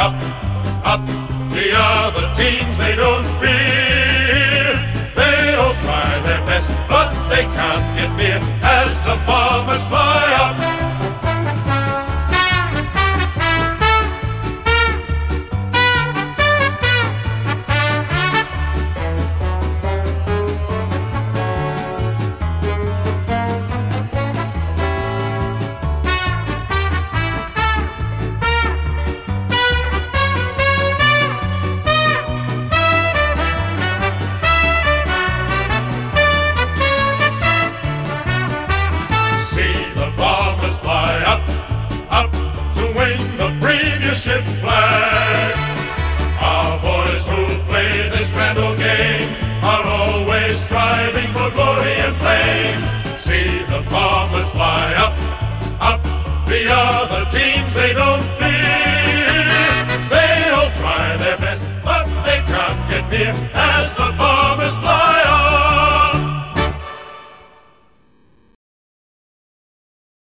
up, up. The other teams they don't fear. They all try their best, but they can't get near as the Bombers fly up. Premiership flag. Our boys who play this grand old game are always striving for glory and fame. See the Bombers fly up, up. The other teams they don't fear. They all try their best, but they can't get near.